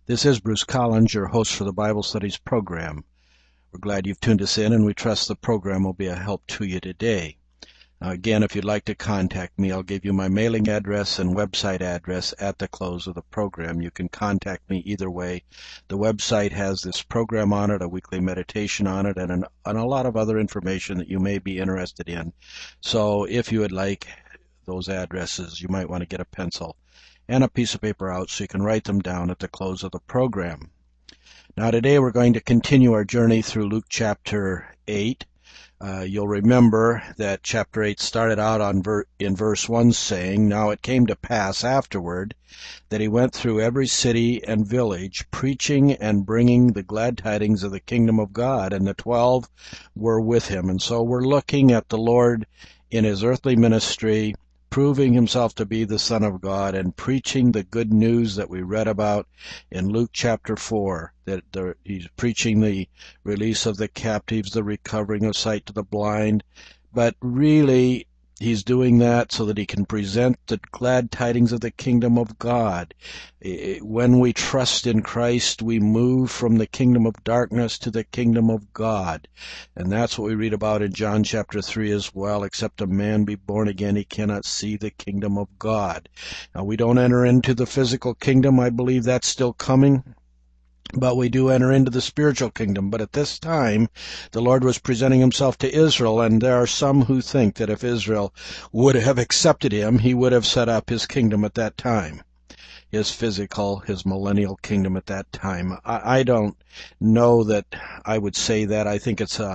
This is Bruce Collins, your host for the Bible Studies program. We're glad you've tuned us in, and we trust the program will be a help to you today. Now, again, if you'd like to contact me, I'll give you my mailing address and website address at the close of the program. You can contact me either way. The website has this program on it, a weekly meditation on it, and a lot of other information that you may be interested in. So if you would like those addresses, you might want to get a pencil and a piece of paper out so you can write them down at the close of the program. Now today we're going to continue our journey through Luke chapter 8. You'll remember that chapter 8 started out in verse 1 saying, "Now it came to pass afterward that he went through every city and village, preaching and bringing the glad tidings of the kingdom of God, and the 12 were with him." And so we're looking at the Lord in his earthly ministry, proving himself to be the Son of God and preaching the good news that we read about in Luke chapter 4, that he's preaching the release of the captives, the recovering of sight to the blind, but really he's doing that so that he can present the glad tidings of the kingdom of God. When we trust in Christ, we move from the kingdom of darkness to the kingdom of God. And that's what we read about in John chapter 3 as well. "Except a man be born again, he cannot see the kingdom of God." Now, we don't enter into the physical kingdom. I believe that's still coming. But we do enter into the spiritual kingdom. But at this time, the Lord was presenting himself to Israel, and there are some who think that if Israel would have accepted him, he would have set up his kingdom at that time, his millennial kingdom at that time. I don't know that I would say that. I think it's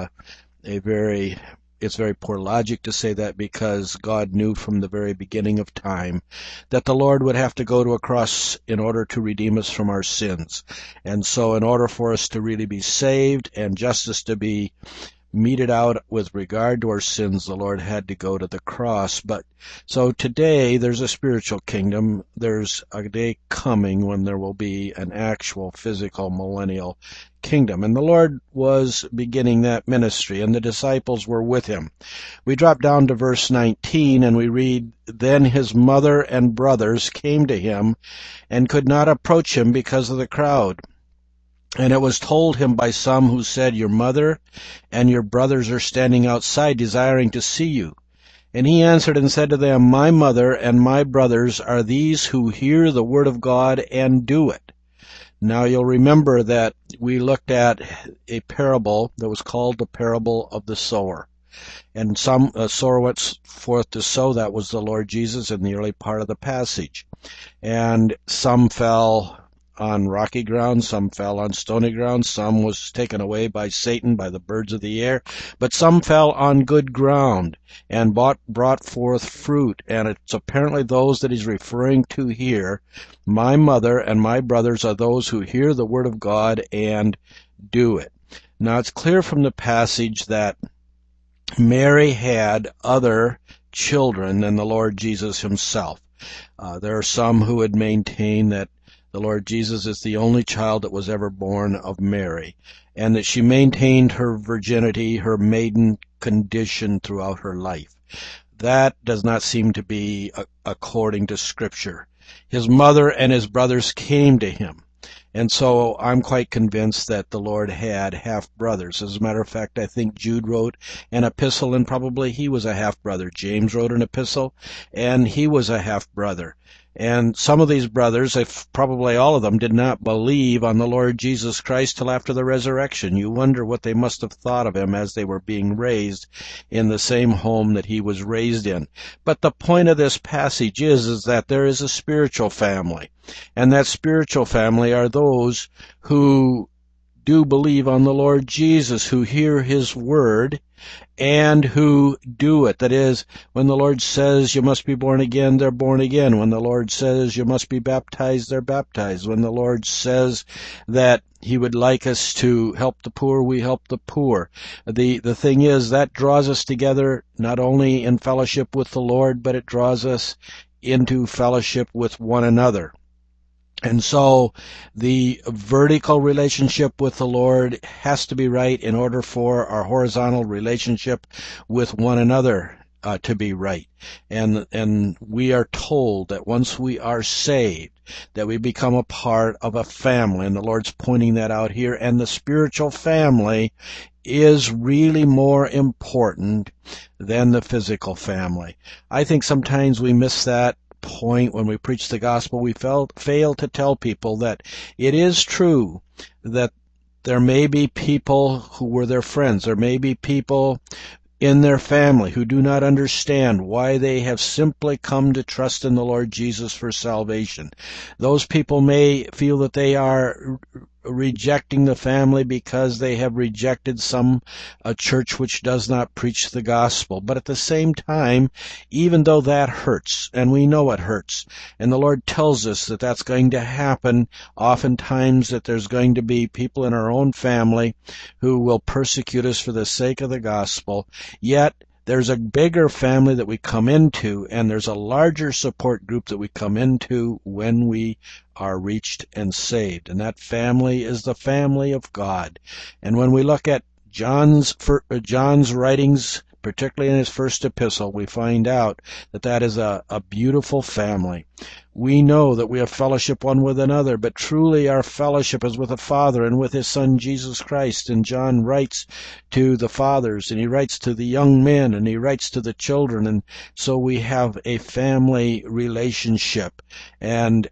very poor logic to say that, because God knew from the very beginning of time that the Lord would have to go to a cross in order to redeem us from our sins. And so in order for us to really be saved and justice to be meted out with regard to our sins, the Lord had to go to the cross. But so today there's a spiritual kingdom. There's a day coming when there will be an actual physical millennial kingdom. And the Lord was beginning that ministry, and the disciples were with him. We drop down to verse 19 and we read, "Then his mother and brothers came to him and could not approach him because of the crowd. And it was told him by some who said, 'Your mother and your brothers are standing outside desiring to see you.' And he answered and said to them, 'My mother and my brothers are these who hear the word of God and do it.'" Now you'll remember that we looked at a parable that was called the parable of the sower. And some sower went forth to sow. That was the Lord Jesus in the early part of the passage. And some fell on rocky ground, some fell on stony ground, some was taken away by Satan, by the birds of the air, but some fell on good ground and brought forth fruit. And it's apparently those that he's referring to here. "My mother and my brothers are those who hear the word of God and do it." Now it's clear from the passage that Mary had other children than the Lord Jesus himself. There are some who would maintain that the Lord Jesus is the only child that was ever born of Mary, and that she maintained her virginity, her maiden condition throughout her life. That does not seem to be according to Scripture. His mother and his brothers came to him. And so I'm quite convinced that the Lord had half-brothers. As a matter of fact, I think Jude wrote an epistle, and probably he was a half-brother. James wrote an epistle, and he was a half-brother. And some of these brothers, if probably all of them, did not believe on the Lord Jesus Christ till after the resurrection. You wonder what they must have thought of him as they were being raised in the same home that he was raised in. But the point of this passage is that there is a spiritual family. And that spiritual family are those who do believe on the Lord Jesus, who hear his word, and who do it. That is, when the Lord says you must be born again, they're born again. When the Lord says you must be baptized, they're baptized. When the Lord says that he would like us to help the poor, we help the poor. The thing is, that draws us together not only in fellowship with the Lord, but it draws us into fellowship with one another. And so the vertical relationship with the Lord has to be right in order for our horizontal relationship with one another to be right. And we are told that once we are saved, that we become a part of a family, and the Lord's pointing that out here, and the spiritual family is really more important than the physical family. I think sometimes we miss that point when we preach the gospel. We fail to tell people that it is true that there may be people who were their friends. There may be people in their family who do not understand why they have simply come to trust in the Lord Jesus for salvation. Those people may feel that they are rejecting the family because they have rejected a church which does not preach the gospel. But at the same time, even though that hurts, and we know it hurts, and the Lord tells us that that's going to happen, oftentimes that there's going to be people in our own family who will persecute us for the sake of the gospel, yet there's a bigger family that we come into, and there's a larger support group that we come into when we are reached and saved. And that family is the family of God. And when we look at John's writings, particularly in his first epistle, we find out that that is a beautiful family. We know that we have fellowship one with another, but truly our fellowship is with the Father and with His Son, Jesus Christ. And John writes to the fathers, and he writes to the young men, and he writes to the children, and so we have a family relationship. And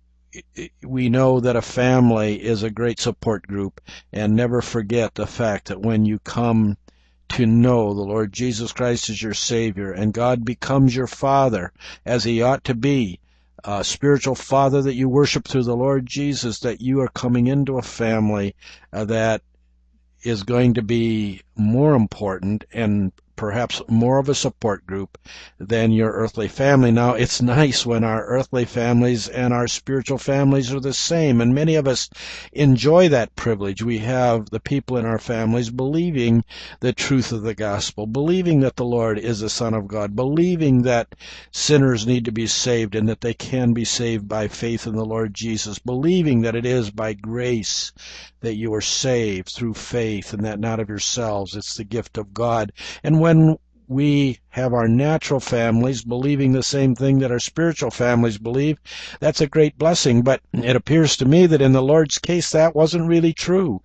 we know that a family is a great support group, and never forget the fact that when you come to know the Lord Jesus Christ as your Savior, and God becomes your Father, as He ought to be, a spiritual Father that you worship through the Lord Jesus, that you are coming into a family that is going to be more important and perhaps more of a support group than your earthly family. Now, it's nice when our earthly families and our spiritual families are the same, and many of us enjoy that privilege. We have the people in our families believing the truth of the gospel, believing that the Lord is the Son of God, believing that sinners need to be saved and that they can be saved by faith in the Lord Jesus, believing that it is by grace that you are saved through faith, and that not of yourselves, it's the gift of God. And when we have our natural families believing the same thing that our spiritual families believe, that's a great blessing. But it appears to me that in the Lord's case that wasn't really true,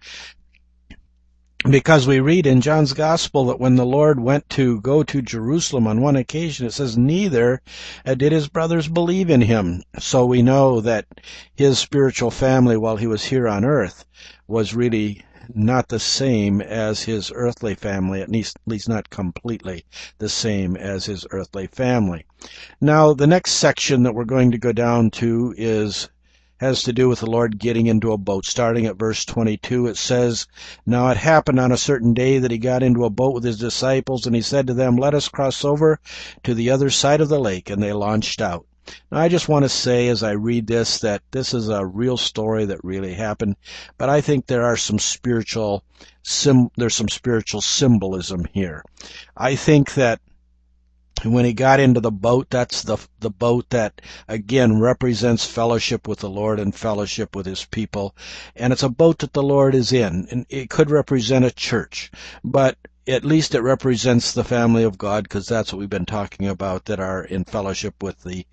because we read in John's Gospel that when the Lord went to go to Jerusalem on one occasion, it says, neither did his brothers believe in him. So we know that his spiritual family while he was here on earth was really not the same as his earthly family, at least not completely the same as his earthly family. Now, the next section that we're going to go down to has to do with the Lord getting into a boat. Starting at verse 22, it says, Now it happened on a certain day that he got into a boat with his disciples, and he said to them, Let us cross over to the other side of the lake, and they launched out. Now, I just want to say as I read this that this is a real story that really happened, but I think there are there's some spiritual symbolism here. I think that when he got into the boat, that's the boat that, again, represents fellowship with the Lord and fellowship with His people. And it's a boat that the Lord is in. And it could represent a church, but at least it represents the family of God, because that's what we've been talking about, that are in fellowship with the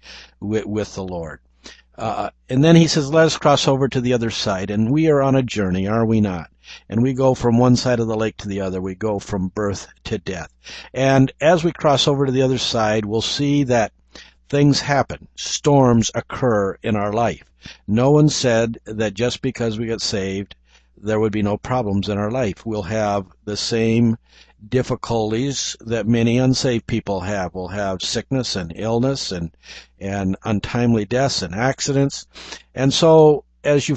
Lord. And then he says, let us cross over to the other side. And we are on a journey, are we not? And we go from one side of the lake to the other. We go from birth to death. And as we cross over to the other side, we'll see that things happen. Storms occur in our life. No one said that just because we get saved, there would be no problems in our life. We'll have the same difficulties that many unsaved people have. We'll have sickness and illness and untimely deaths and accidents. And so as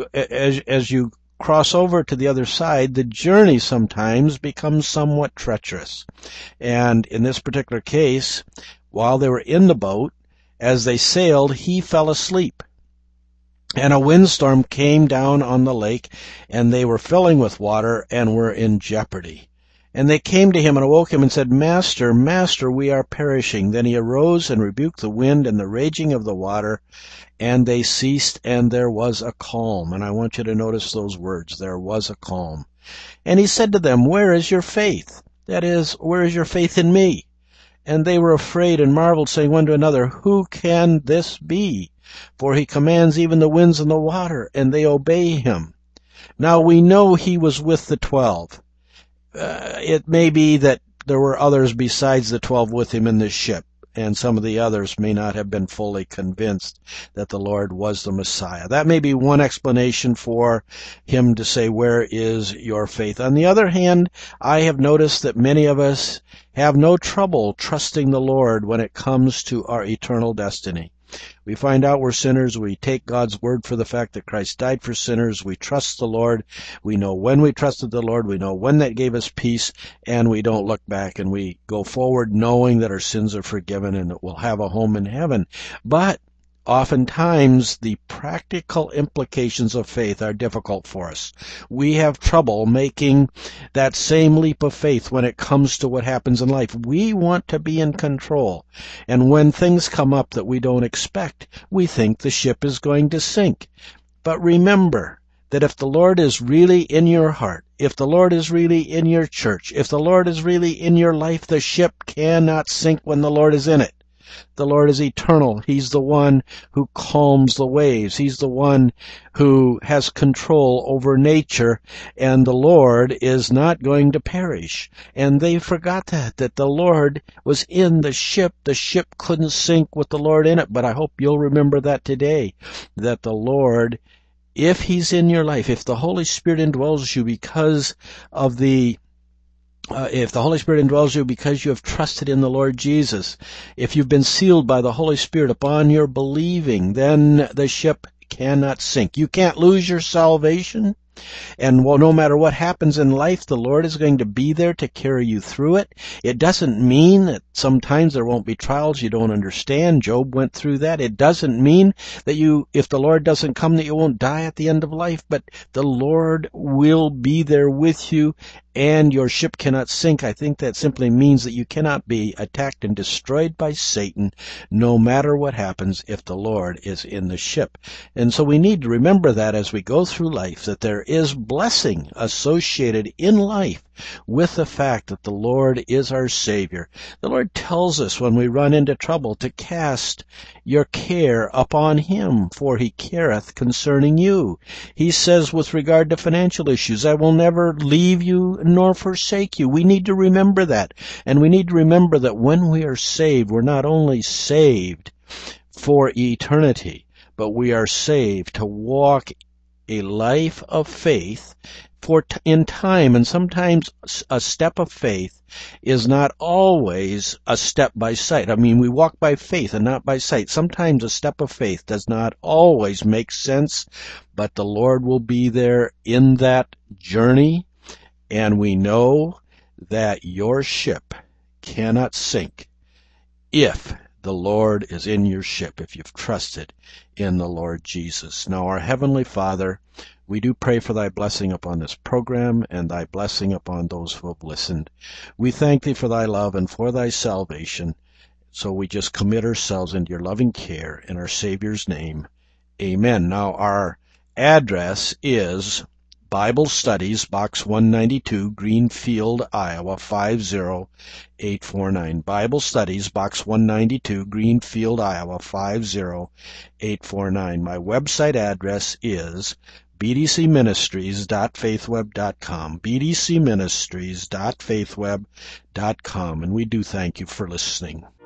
you cross over to the other side, the journey sometimes becomes somewhat treacherous. And in this particular case, while they were in the boat, as they sailed, he fell asleep. And a windstorm came down on the lake, and they were filling with water and were in jeopardy. And they came to him and awoke him and said, Master, Master, we are perishing. Then he arose and rebuked the wind and the raging of the water, and they ceased, and there was a calm. And I want you to notice those words, there was a calm. And he said to them, Where is your faith? That is, where is your faith in me? And they were afraid and marveled, saying one to another, Who can this be? For he commands even the winds and the water, and they obey him. Now we know he was with the 12. It may be that there were others besides the 12 with him in the ship, and some of the others may not have been fully convinced that the Lord was the Messiah. That may be one explanation for him to say, Where is your faith? On the other hand, I have noticed that many of us have no trouble trusting the Lord when it comes to our eternal destiny. We find out we're sinners. We take God's word for the fact that Christ died for sinners. We trust the Lord. We know when we trusted the Lord. We know when that gave us peace, and we don't look back, and we go forward knowing that our sins are forgiven and that we'll have a home in heaven. But oftentimes, the practical implications of faith are difficult for us. We have trouble making that same leap of faith when it comes to what happens in life. We want to be in control. And when things come up that we don't expect, we think the ship is going to sink. But remember that if the Lord is really in your heart, if the Lord is really in your church, if the Lord is really in your life, the ship cannot sink when the Lord is in it. The Lord is eternal. He's the one who calms the waves. He's the one who has control over nature, and the Lord is not going to perish. And they forgot that the Lord was in the ship. The ship couldn't sink with the Lord in it, but I hope you'll remember that today, that the Lord, if He's in your life, if the Holy Spirit indwells you because of if the Holy Spirit indwells you because you have trusted in the Lord Jesus, if you've been sealed by the Holy Spirit upon your believing, then the ship cannot sink. You can't lose your salvation. And no matter what happens in life, the Lord is going to be there to carry you through it. It doesn't mean that sometimes there won't be trials you don't understand. Job went through that. It doesn't mean that if the Lord doesn't come, that you won't die at the end of life. But the Lord will be there with you, and your ship cannot sink. I think that simply means that you cannot be attacked and destroyed by Satan, no matter what happens, if the Lord is in the ship. And so we need to remember that as we go through life, that there is blessing associated in life with the fact that the Lord is our Savior. The Lord tells us when we run into trouble to cast your care upon Him, for He careth concerning you. He says with regard to financial issues, I will never leave you nor forsake you. We need to remember that. And we need to remember that when we are saved, we're not only saved for eternity, but we are saved to walk a life of faith in time. And sometimes a step of faith is not always a step by sight. I mean, we walk by faith and not by sight. Sometimes a step of faith does not always make sense, but the Lord will be there in that journey. And we know that your ship cannot sink if the Lord is in your ship, if you've trusted in the Lord Jesus. Now, our Heavenly Father, we do pray for Thy blessing upon this program and Thy blessing upon those who have listened. We thank Thee for Thy love and for Thy salvation. So we just commit ourselves into Your loving care in our Savior's name. Amen. Now, our address is Bible Studies, Box 192, Greenfield, Iowa, 50849. Bible Studies, Box 192, Greenfield, Iowa, 50849. My website address is bdcministries.faithweb.com, bdcministries.faithweb.com, and we do thank you for listening.